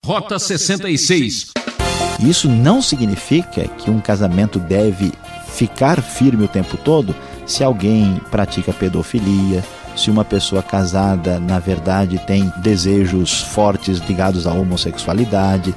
Rota 66. Isso não significa que um casamento deve ficar firme o tempo todo se alguém pratica pedofilia, se uma pessoa casada, na verdade, tem desejos fortes ligados à homossexualidade.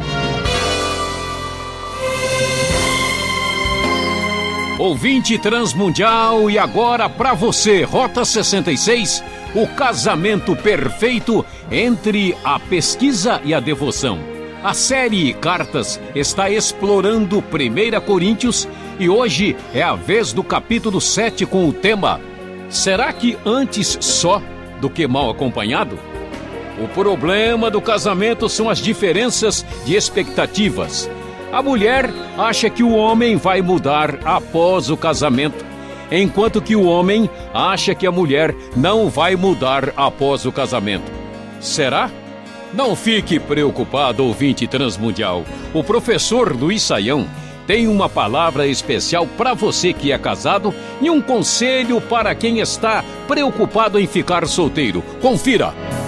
Ouvinte transmundial, e agora para você, Rota 66, o casamento perfeito entre a pesquisa e a devoção. A série Cartas está explorando 1 Coríntios e hoje é a vez do capítulo 7 com o tema: será que antes só do que mal acompanhado? O problema do casamento são as diferenças de expectativas. A mulher acha que o homem vai mudar após o casamento, enquanto que o homem acha que a mulher não vai mudar após o casamento. Será? Não fique preocupado, ouvinte transmundial. O professor Luiz Saião tem uma palavra especial para você que é casado e um conselho para quem está preocupado em ficar solteiro. Confira!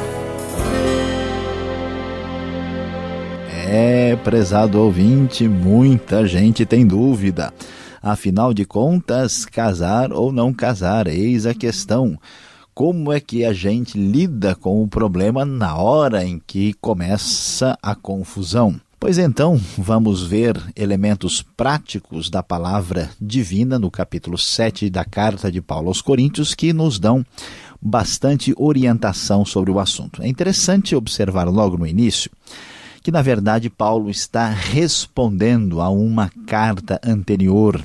Prezado ouvinte, muita gente tem dúvida. Afinal de contas, casar ou não casar, eis a questão. Como é que a gente lida com o problema na hora em que começa a confusão? Pois então, vamos ver elementos práticos da palavra divina no capítulo 7 da carta de Paulo aos Coríntios que nos dão bastante orientação sobre o assunto. É interessante observar logo no início que, na verdade, Paulo está respondendo a uma carta anterior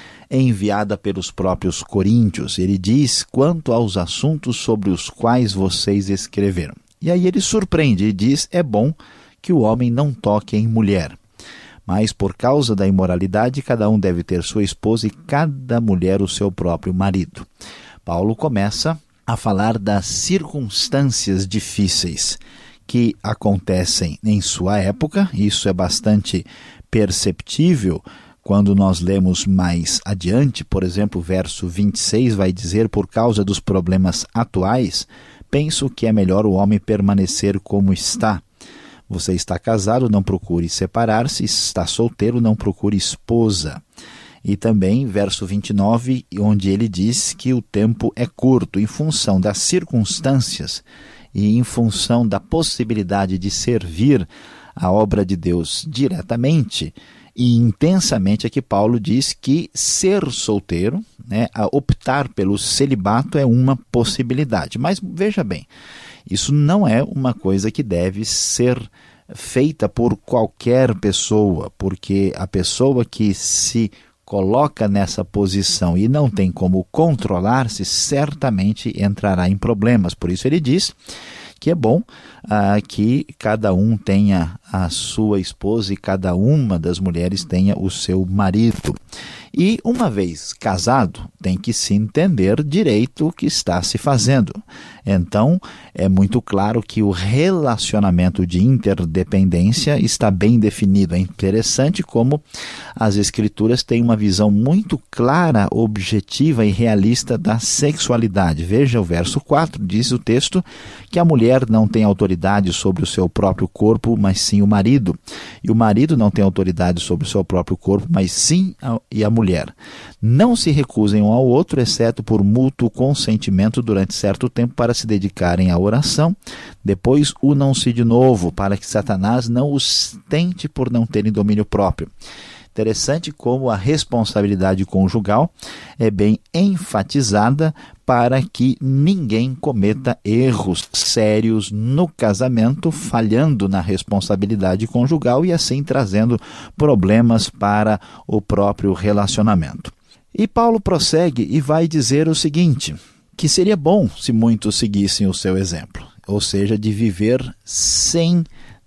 enviada pelos próprios coríntios. Ele diz quanto aos assuntos sobre os quais vocês escreveram. E aí ele surpreende e diz: é bom que o homem não toque em mulher, mas por causa da imoralidade cada um deve ter sua esposa e cada mulher o seu próprio marido. Paulo começa a falar das circunstâncias difíceis que acontecem em sua época. Isso é bastante perceptível quando nós lemos mais adiante. Por exemplo, o verso 26 vai dizer: por causa dos problemas atuais, penso que é melhor o homem permanecer como está. Você está casado, não procure separar-se. Está solteiro, não procure esposa. E também verso 29, onde ele diz que o tempo é curto. Em função das circunstâncias e em função da possibilidade de servir a obra de Deus diretamente e intensamente, é que Paulo diz que ser solteiro, a optar pelo celibato, é uma possibilidade. Mas veja bem, isso não é uma coisa que deve ser feita por qualquer pessoa, porque a pessoa que se coloca nessa posição e não tem como controlar-se, certamente entrará em problemas. Por isso ele diz que é bom que cada um tenha a sua esposa e cada uma das mulheres tenha o seu marido. E uma vez casado, tem que se entender direito o que está se fazendo. Então, é muito claro que o relacionamento de interdependência está bem definido. É interessante como as Escrituras têm uma visão muito clara, objetiva e realista da sexualidade. Veja o verso 4, diz o texto que a mulher não tem autoridade sobre o seu próprio corpo, mas sim o marido. E o marido não tem autoridade sobre o seu próprio corpo, mas sim a mulher. Não se recusem um ao outro, exceto por mútuo consentimento durante certo tempo, para se dedicarem à oração. Depois unam-se de novo, para que Satanás não os tente por não terem domínio próprio. Interessante como a responsabilidade conjugal é bem enfatizada para que ninguém cometa erros sérios no casamento, falhando na responsabilidade conjugal e assim trazendo problemas para o próprio relacionamento. E Paulo prossegue e vai dizer o seguinte, que seria bom se muitos seguissem o seu exemplo, ou seja, de viver sem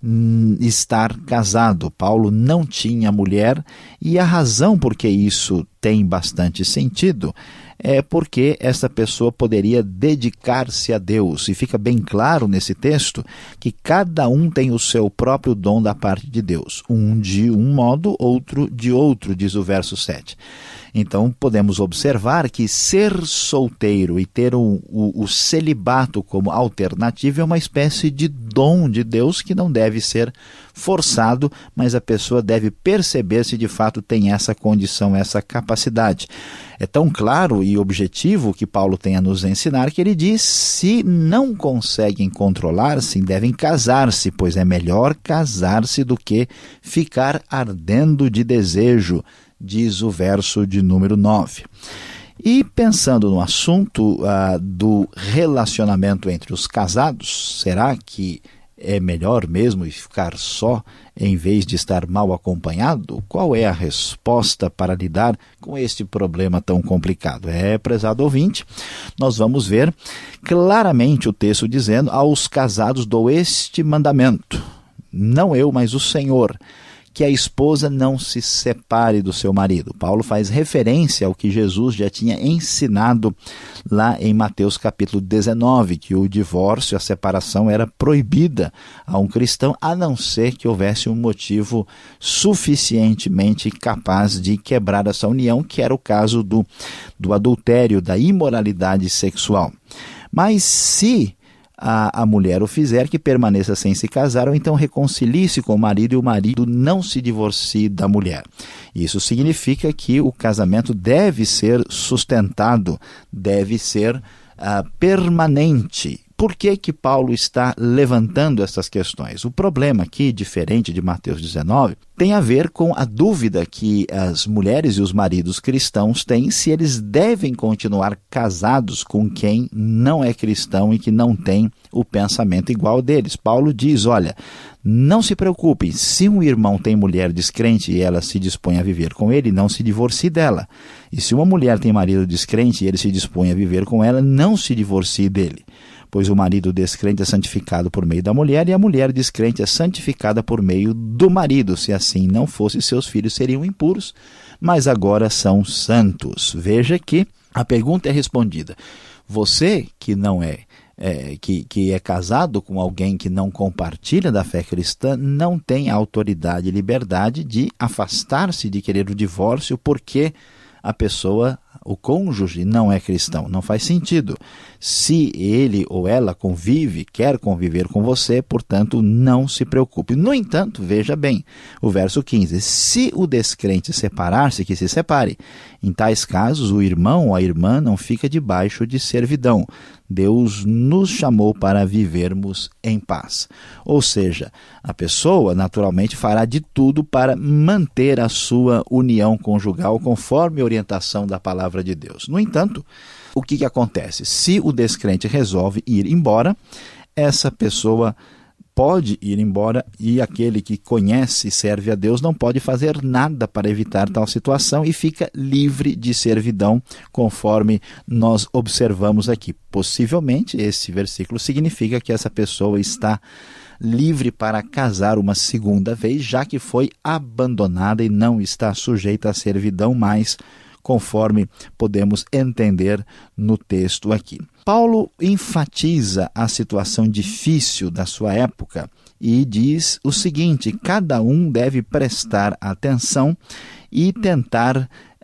estar casado. Paulo não tinha mulher e a razão por que isso tem bastante sentido é porque essa pessoa poderia dedicar-se a Deus. E fica bem claro nesse texto que cada um tem o seu próprio dom da parte de Deus. Um de um modo, outro de outro, diz o verso 7. Então podemos observar que ser solteiro e ter o celibato como alternativa é uma espécie de dom de Deus que não deve ser forçado, mas a pessoa deve perceber se de fato tem essa condição, essa capacidade. É tão claro e objetivo que Paulo tem a nos ensinar que ele diz: se não conseguem controlar-se, devem casar-se, pois é melhor casar-se do que ficar ardendo de desejo, diz o verso de número 9. E pensando no assunto do relacionamento entre os casados, será que é melhor mesmo ficar só em vez de estar mal acompanhado? Qual é a resposta para lidar com este problema tão complicado? Prezado ouvinte, nós vamos ver claramente o texto dizendo: aos casados dou este mandamento, não eu, mas o Senhor, que a esposa não se separe do seu marido. Paulo faz referência ao que Jesus já tinha ensinado lá em Mateus capítulo 19, que o divórcio, a separação era proibida a um cristão, a não ser que houvesse um motivo suficientemente capaz de quebrar essa união, que era o caso do adultério, da imoralidade sexual. Mas se a mulher o fizer, que permaneça sem se casar, ou então reconcilie-se com o marido e o marido não se divorcie da mulher. Isso significa que o casamento deve ser sustentado, deve ser permanente. Por que Paulo está levantando essas questões? O problema aqui, diferente de Mateus 19, tem a ver com a dúvida que as mulheres e os maridos cristãos têm se eles devem continuar casados com quem não é cristão e que não tem o pensamento igual deles. Paulo diz: olha, não se preocupem, se um irmão tem mulher descrente e ela se dispõe a viver com ele, não se divorcie dela. E se uma mulher tem marido descrente e ele se dispõe a viver com ela, não se divorcie dele. Pois o marido descrente é santificado por meio da mulher e a mulher descrente é santificada por meio do marido. Se assim não fosse, seus filhos seriam impuros, mas agora são santos. Veja que a pergunta é respondida. Você que não que é casado com alguém que não compartilha da fé cristã, não tem autoridade e liberdade de afastar-se, de querer o divórcio, porque a pessoa, o cônjuge, não é cristão. Não faz sentido. Se ele ou ela quer conviver com você, portanto, não se preocupe. No entanto, veja bem, o verso 15, se o descrente separar-se, que se separe. Em tais casos, o irmão ou a irmã não fica debaixo de servidão. Deus nos chamou para vivermos em paz. Ou seja, a pessoa naturalmente fará de tudo para manter a sua união conjugal conforme a orientação da palavra de Deus. No entanto, o que acontece? Se o descrente resolve ir embora, essa pessoa pode ir embora e aquele que conhece e serve a Deus não pode fazer nada para evitar tal situação e fica livre de servidão, conforme nós observamos aqui. Possivelmente, esse versículo significa que essa pessoa está livre para casar uma segunda vez, já que foi abandonada e não está sujeita à servidão mais, conforme podemos entender no texto aqui. Paulo enfatiza a situação difícil da sua época e diz o seguinte: cada um deve prestar atenção e tentar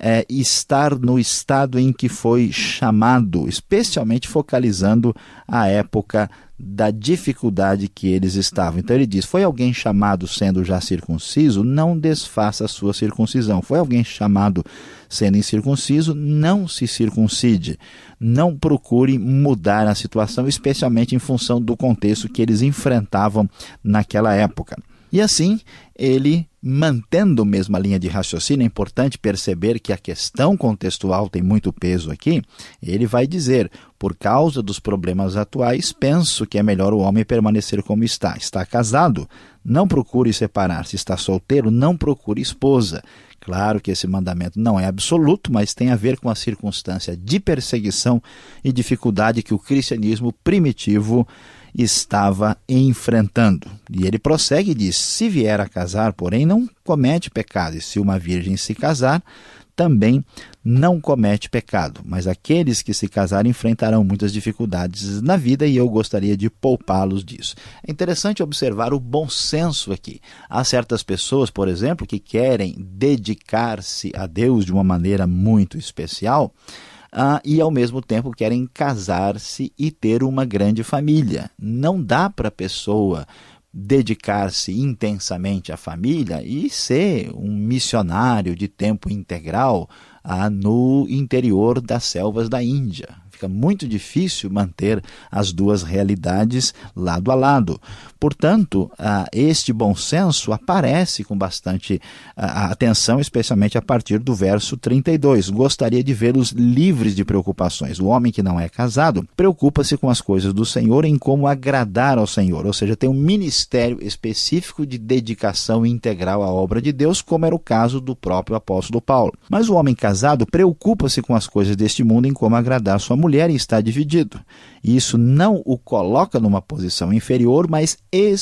estar no estado em que foi chamado, especialmente focalizando a época da dificuldade que eles estavam. Então ele diz: foi alguém chamado sendo já circunciso, não desfaça a sua circuncisão. Foi alguém chamado sendo incircunciso, não se circuncide. Não procure mudar a situação, especialmente em função do contexto que eles enfrentavam naquela época. E assim, ele, mantendo a mesma linha de raciocínio, é importante perceber que a questão contextual tem muito peso aqui. Ele vai dizer: por causa dos problemas atuais, penso que é melhor o homem permanecer como está. Está casado? Não procure separar-se. Está solteiro? Não procure esposa. Claro que esse mandamento não é absoluto, mas tem a ver com a circunstância de perseguição e dificuldade que o cristianismo primitivo estava enfrentando. E ele prossegue e diz: se vier a casar, porém, não comete pecado. E se uma virgem se casar, também não comete pecado, mas aqueles que se casarem enfrentarão muitas dificuldades na vida e eu gostaria de poupá-los disso. É interessante observar o bom senso aqui. Há certas pessoas, por exemplo, que querem dedicar-se a Deus de uma maneira muito especial, e ao mesmo tempo querem casar-se e ter uma grande família. Não dá para a pessoa dedicar-se intensamente à família e ser um missionário de tempo integral no interior das selvas da Índia. Fica muito difícil manter as duas realidades lado a lado. Portanto, este bom senso aparece com bastante atenção, especialmente a partir do verso 32. Gostaria de vê-los livres de preocupações. O homem que não é casado preocupa-se com as coisas do Senhor, em como agradar ao Senhor. Ou seja, tem um ministério específico de dedicação integral à obra de Deus, como era o caso do próprio apóstolo Paulo. Mas o homem casado preocupa-se com as coisas deste mundo, em como agradar sua mulher, e está dividido. Isso não o coloca numa posição inferior, mas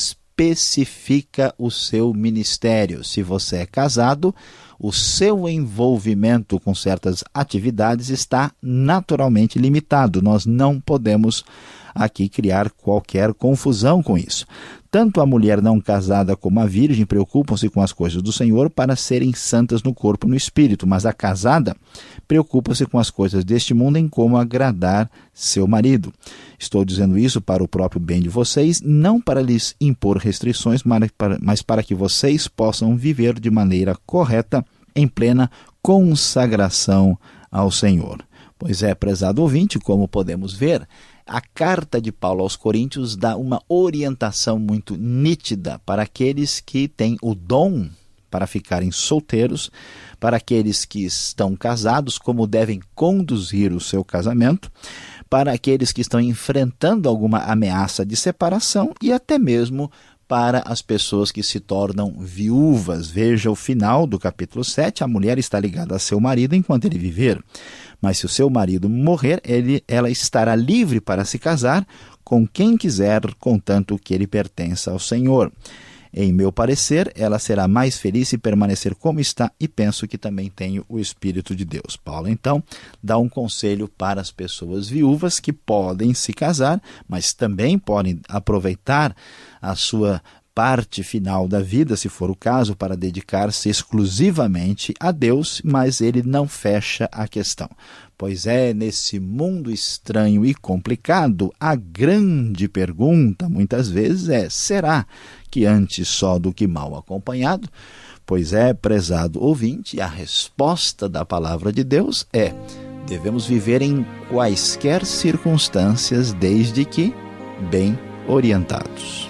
especifica o seu ministério. Se você é casado, o seu envolvimento com certas atividades está naturalmente limitado. Nós não podemos aqui criar qualquer confusão com isso. Tanto a mulher não casada como a virgem preocupam-se com as coisas do Senhor para serem santas no corpo e no espírito, mas a casada preocupa-se com as coisas deste mundo, em como agradar seu marido. Estou dizendo isso para o próprio bem de vocês, não para lhes impor restrições, mas para que vocês possam viver de maneira correta, em plena consagração ao Senhor. Pois é, prezado ouvinte, como podemos ver, a carta de Paulo aos Coríntios dá uma orientação muito nítida para aqueles que têm o dom para ficarem solteiros, para aqueles que estão casados, como devem conduzir o seu casamento, para aqueles que estão enfrentando alguma ameaça de separação e até mesmo para as pessoas que se tornam viúvas. Veja o final do capítulo 7, a mulher está ligada a seu marido enquanto ele viver. Mas se o seu marido morrer, ela estará livre para se casar com quem quiser, contanto que ele pertença ao Senhor. Em meu parecer, ela será mais feliz se permanecer como está, e penso que também tenho o Espírito de Deus. Paulo, então, dá um conselho para as pessoas viúvas que podem se casar, mas também podem aproveitar a sua parte final da vida, se for o caso, para dedicar-se exclusivamente a Deus, mas ele não fecha a questão. Pois é, nesse mundo estranho e complicado, a grande pergunta, muitas vezes, será que antes só do que mal acompanhado? Pois é, prezado ouvinte, a resposta da palavra de Deus devemos viver em quaisquer circunstâncias, desde que bem orientados.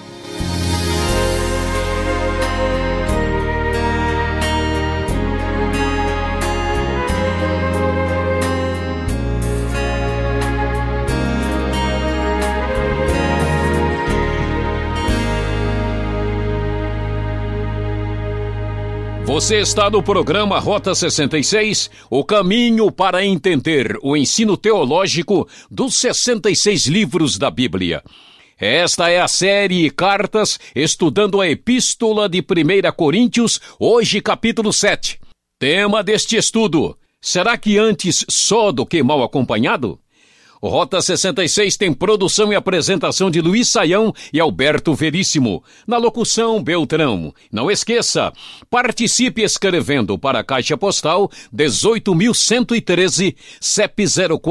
Você está no programa Rota 66, o caminho para entender o ensino teológico dos 66 livros da Bíblia. Esta é a série Cartas, estudando a Epístola de 1 Coríntios, hoje capítulo 7. Tema deste estudo: será que antes só do que mal acompanhado? O Rota 66 tem produção e apresentação de Luiz Saião e Alberto Veríssimo. Na locução, Beltrão. Não esqueça, participe escrevendo para a Caixa Postal 18.113, CEP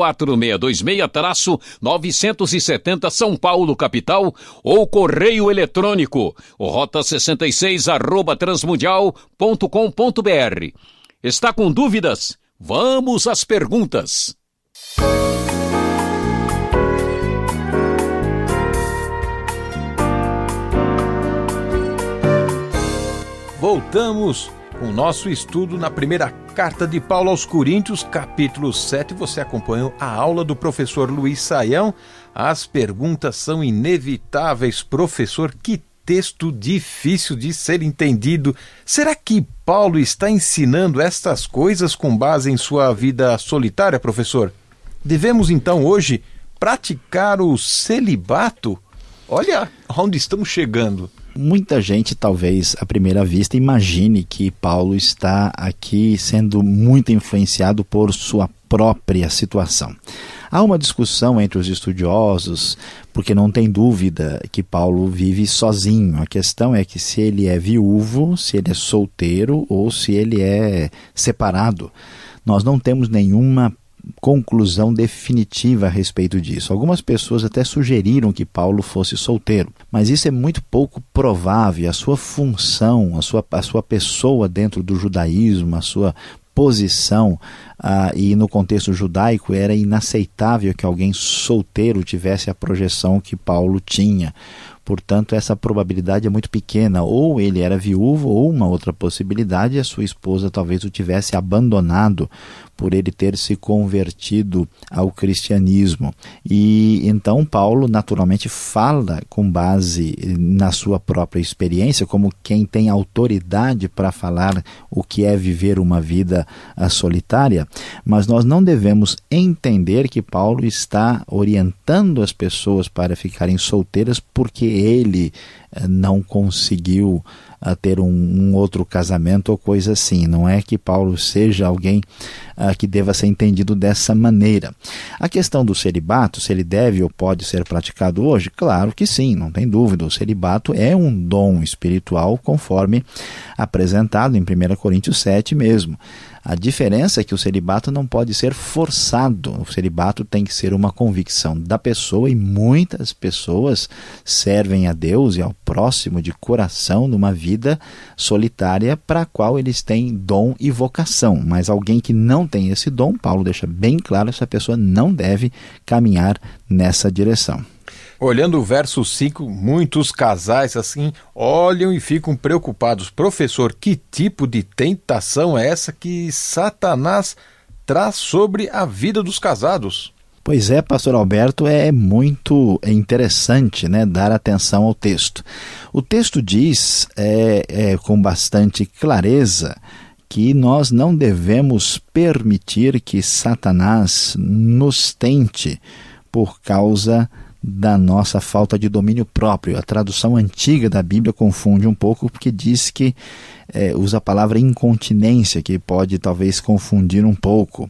04626-970 São Paulo, capital, ou correio eletrônico, rota66@transmundial.com.br. Está com dúvidas? Vamos às perguntas. Voltamos com o nosso estudo na primeira carta de Paulo aos Coríntios, capítulo 7. Você acompanhou a aula do professor Luiz Saião. As perguntas são inevitáveis. Professor, que texto difícil de ser entendido. Será que Paulo está ensinando estas coisas com base em sua vida solitária, professor? Devemos então hoje praticar o celibato? Olha onde estamos chegando. Muita gente, talvez, à primeira vista, imagine que Paulo está aqui sendo muito influenciado por sua própria situação. Há uma discussão entre os estudiosos, porque não tem dúvida que Paulo vive sozinho. A questão é que se ele é viúvo, se ele é solteiro ou se ele é separado. Nós não temos nenhuma conclusão definitiva a respeito disso. Algumas pessoas até sugeriram que Paulo fosse solteiro, mas isso é muito pouco provável. A sua função, a sua pessoa dentro do judaísmo, a sua posição e no contexto judaico era inaceitável que alguém solteiro tivesse a projeção que Paulo tinha. Portanto, essa probabilidade é muito pequena. Ou ele era viúvo, ou uma outra possibilidade, a sua esposa talvez o tivesse abandonado por ele ter se convertido ao cristianismo. E então Paulo naturalmente fala com base na sua própria experiência, como quem tem autoridade para falar o que é viver uma vida solitária, mas nós não devemos entender que Paulo está orientando as pessoas para ficarem solteiras porque ele não conseguiu ter um outro casamento ou coisa assim. Não é que Paulo seja alguém que deva ser entendido dessa maneira. A questão do celibato, se ele deve ou pode ser praticado hoje, claro que sim, não tem dúvida. O celibato é um dom espiritual conforme apresentado em 1 Coríntios 7 mesmo. A diferença é que o celibato não pode ser forçado. O celibato tem que ser uma convicção da pessoa, e muitas pessoas servem a Deus e ao próximo de coração numa vida solitária para a qual eles têm dom e vocação. Mas alguém que não tem esse dom, Paulo deixa bem claro, essa pessoa não deve caminhar nessa direção. Olhando o verso 5, muitos casais assim olham e ficam preocupados. Professor, que tipo de tentação é essa que Satanás traz sobre a vida dos casados? Pois é, pastor Alberto, é muito interessante, né, dar atenção ao texto. O texto diz com bastante clareza que nós não devemos permitir que Satanás nos tente por causa da nossa falta de domínio próprio. A tradução antiga da Bíblia confunde um pouco, porque diz que usa a palavra incontinência, que pode talvez confundir um pouco.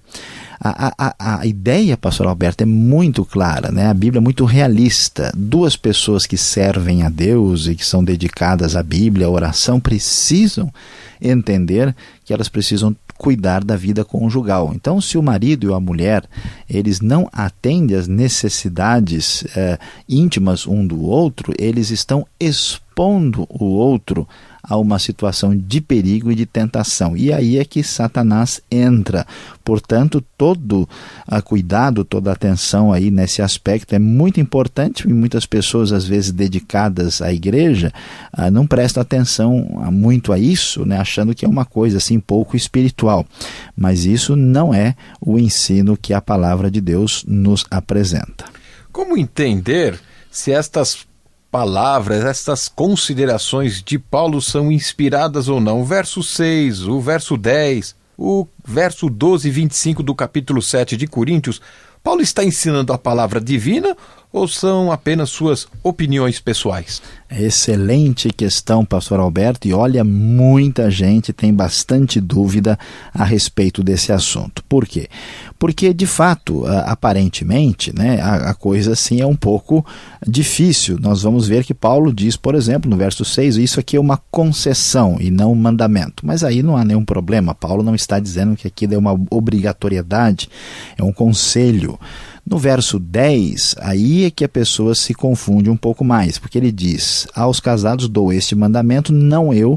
A ideia, pastor Alberto, é muito clara, né? A Bíblia é muito realista. Duas pessoas que servem a Deus e que são dedicadas à Bíblia, à oração, precisam entender que elas precisam cuidar da vida conjugal. Então, se o marido e a mulher, eles não atendem às necessidades íntimas um do outro, eles estão expondo o outro a uma situação de perigo e de tentação. E aí é que Satanás entra. Portanto, todo cuidado, toda atenção aí nesse aspecto é muito importante, e muitas pessoas, às vezes dedicadas à igreja, não prestam atenção muito a isso, né, achando que é uma coisa assim pouco espiritual. Mas isso não é o ensino que a palavra de Deus nos apresenta. Como entender se estas palavras, estas considerações de Paulo são inspiradas ou não? O verso 6, o verso 10, o verso 12 e 25 do capítulo 7 de Coríntios, Paulo está ensinando a palavra divina ou são apenas suas opiniões pessoais? Excelente questão, pastor Alberto, e olha, muita gente tem bastante dúvida a respeito desse assunto. Por quê? Porque, de fato, aparentemente, né, a coisa assim é um pouco difícil. Nós vamos ver que Paulo diz, por exemplo, no verso 6, isso aqui é uma concessão e não um mandamento. Mas aí não há nenhum problema. Paulo não está dizendo que aquilo é uma obrigatoriedade, é um conselho. No verso 10, aí é que a pessoa se confunde um pouco mais, porque ele diz, aos casados dou este mandamento, não eu,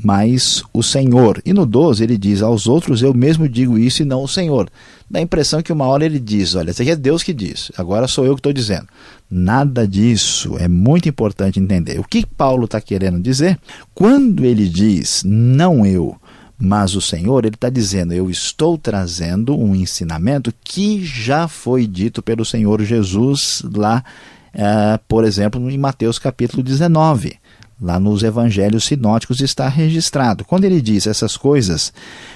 mas o Senhor. E no 12 ele diz, aos outros eu mesmo digo isso e não o Senhor. Dá a impressão que uma hora ele diz, olha, isso aqui é Deus que diz, agora sou eu que estou dizendo. Nada disso, é muito importante entender. O que Paulo está querendo dizer? Quando ele diz, não eu, mas o Senhor, ele está dizendo, eu estou trazendo um ensinamento que já foi dito pelo Senhor Jesus lá, por exemplo, em Mateus capítulo 19. Lá nos evangelhos sinóticos está registrado. Quando ele diz essas coisas,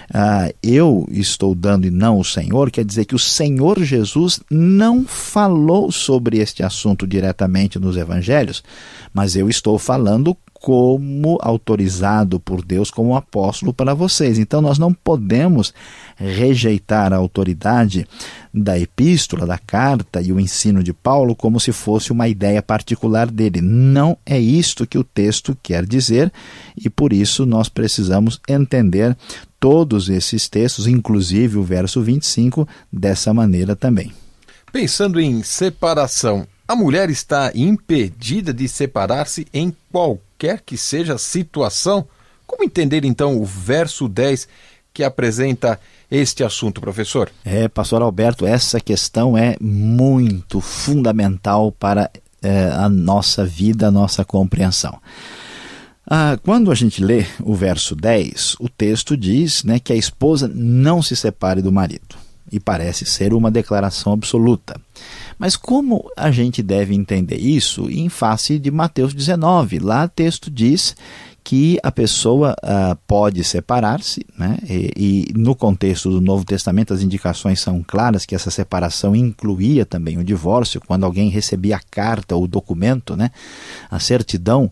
eu estou dando e não o Senhor, quer dizer que o Senhor Jesus não falou sobre este assunto diretamente nos evangelhos, mas eu estou falando como autorizado por Deus como apóstolo para vocês. Então nós não podemos rejeitar a autoridade da epístola, da carta e o ensino de Paulo como se fosse uma ideia particular dele. Não é isto que o texto quer dizer, e por isso nós precisamos entender todos esses textos, inclusive o verso 25, dessa maneira também. Pensando em separação, a mulher está impedida de separar-se em qualquer que seja a situação? Como entender então o verso 10 que apresenta este assunto, professor? Pastor Alberto, essa questão é muito fundamental para a nossa vida, a nossa compreensão. Quando a gente lê o verso 10, o texto diz, né, que a esposa não se separe do marido. E parece ser uma declaração absoluta. Mas como a gente deve entender isso em face de Mateus 19? Lá o texto diz que a pessoa pode separar-se, né? E no contexto do Novo Testamento as indicações são claras que essa separação incluía também o divórcio, quando alguém recebia a carta ou o documento, né? A certidão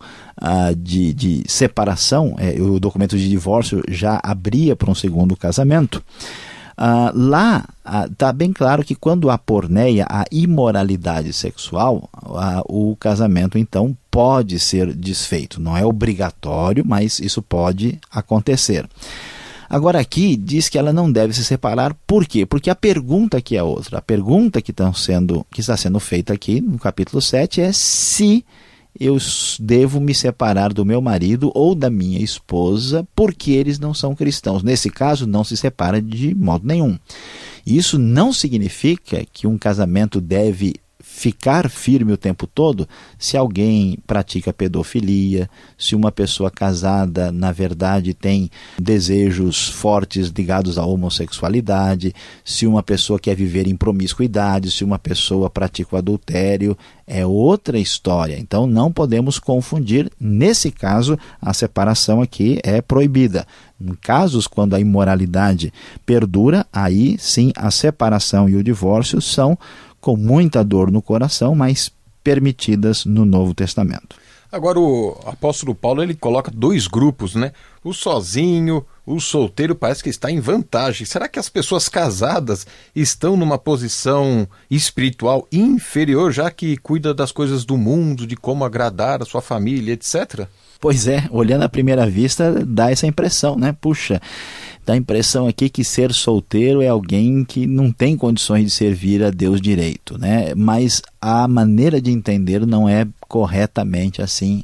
de separação, o documento de divórcio já abria para um segundo casamento. Lá está bem claro que quando há porneia, a imoralidade sexual, o casamento então pode ser desfeito. Não é obrigatório, mas isso pode acontecer. Agora aqui diz que ela não deve se separar. Por quê? Porque a pergunta aqui é outra. A pergunta que está sendo feita aqui no capítulo 7 é se eu devo me separar do meu marido ou da minha esposa porque eles não são cristãos. Nesse caso, não se separa de modo nenhum. Isso não significa que um casamento deve ficar firme o tempo todo se alguém pratica pedofilia, se uma pessoa casada, na verdade, tem desejos fortes ligados à homossexualidade, se uma pessoa quer viver em promiscuidade, se uma pessoa pratica o adultério, é outra história. Então não podemos confundir. Nesse caso, a separação aqui é proibida. Em casos quando a imoralidade perdura, aí sim a separação e o divórcio são com muita dor no coração, mas permitidas no Novo Testamento. Agora o apóstolo Paulo ele coloca dois grupos, né? O sozinho, o solteiro parece que está em vantagem. Será que as pessoas casadas estão numa posição espiritual inferior, já que cuida das coisas do mundo, de como agradar a sua família, etc.? Pois é, olhando à primeira vista dá essa impressão, né? Puxa, dá a impressão aqui que ser solteiro é alguém que não tem condições de servir a Deus direito, né? Mas a maneira de entender não é corretamente assim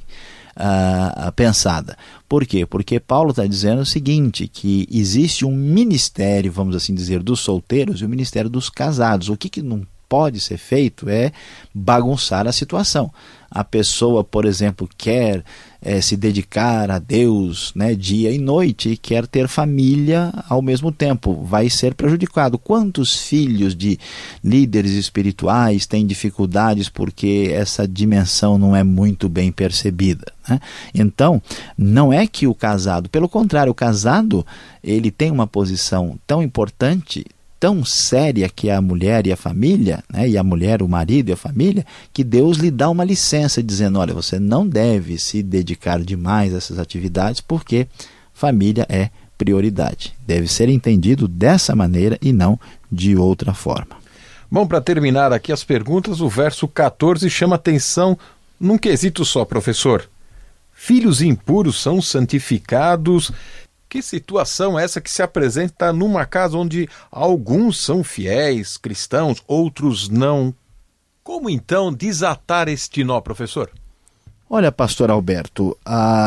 pensada. Por quê? Porque Paulo está dizendo o seguinte, que existe um ministério, vamos assim dizer, dos solteiros e o ministério dos casados. O que não pode ser feito é bagunçar a situação. A pessoa, por exemplo, quer se dedicar a Deus, né, dia e noite, e quer ter família ao mesmo tempo, vai ser prejudicado. Quantos filhos de líderes espirituais têm dificuldades porque essa dimensão não é muito bem percebida, né? Então, não é que o casado, pelo contrário, o casado ele tem uma posição tão importante, tão séria, que é a mulher e a família, né? E a mulher, o marido e a família, que Deus lhe dá uma licença dizendo, olha, você não deve se dedicar demais a essas atividades porque família é prioridade. Deve ser entendido dessa maneira e não de outra forma. Bom, para terminar aqui as perguntas, o verso 14 chama atenção num quesito só, professor. Filhos impuros são santificados. Que situação é essa que se apresenta numa casa onde alguns são fiéis, cristãos, outros não? Como então desatar este nó, professor? Olha, pastor Alberto,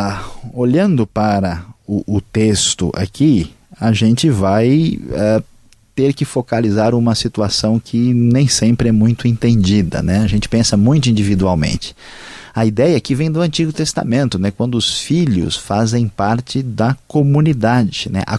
olhando para o texto aqui, a gente vai ter que focalizar uma situação que nem sempre é muito entendida, né? A gente pensa muito individualmente. A ideia aqui vem do Antigo Testamento, né? Quando os filhos fazem parte da comunidade, né?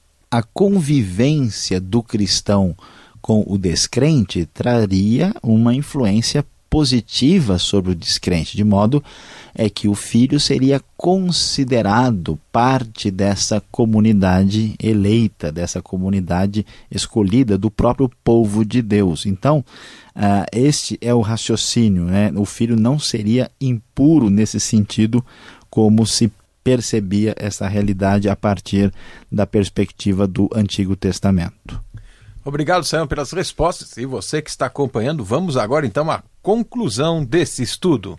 A convivência do cristão com o descrente traria uma influência positiva sobre o descrente, de modo que o filho seria considerado parte dessa comunidade eleita, dessa comunidade escolhida do próprio povo de Deus. Então, este é o raciocínio, né? O filho não seria impuro nesse sentido como se percebia essa realidade a partir da perspectiva do Antigo Testamento. Obrigado, Sayão, pelas respostas. E você que está acompanhando, vamos agora então à conclusão desse estudo.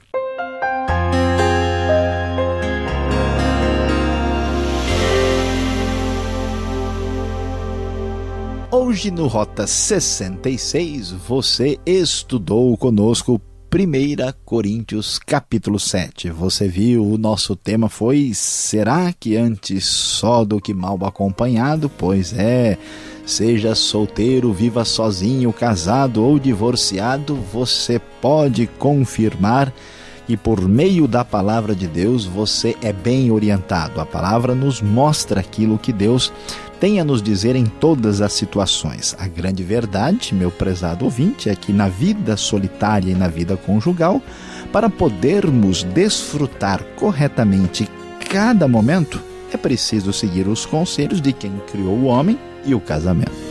Hoje no Rota 66, você estudou conosco 1 Coríntios capítulo 7. Você viu, o nosso tema foi: será que antes só do que mal acompanhado? Pois é, seja solteiro, viva sozinho, casado ou divorciado, você pode confirmar que por meio da palavra de Deus você é bem orientado. A palavra nos mostra aquilo que Deus tem a nos dizer em todas as situações. A grande verdade, meu prezado ouvinte, é que na vida solitária e na vida conjugal, para podermos desfrutar corretamente cada momento, é preciso seguir os conselhos de quem criou o homem e o casamento.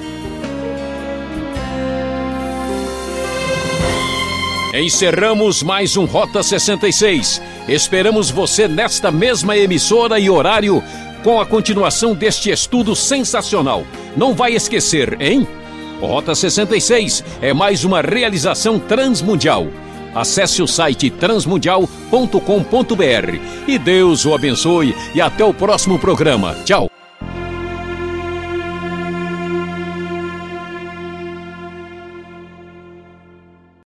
Encerramos mais um Rota 66. Esperamos você nesta mesma emissora e horário com a continuação deste estudo sensacional. Não vai esquecer, hein? O Rota 66 é mais uma realização transmundial. Acesse o site transmundial.com.br. E Deus o abençoe e até o próximo programa. Tchau!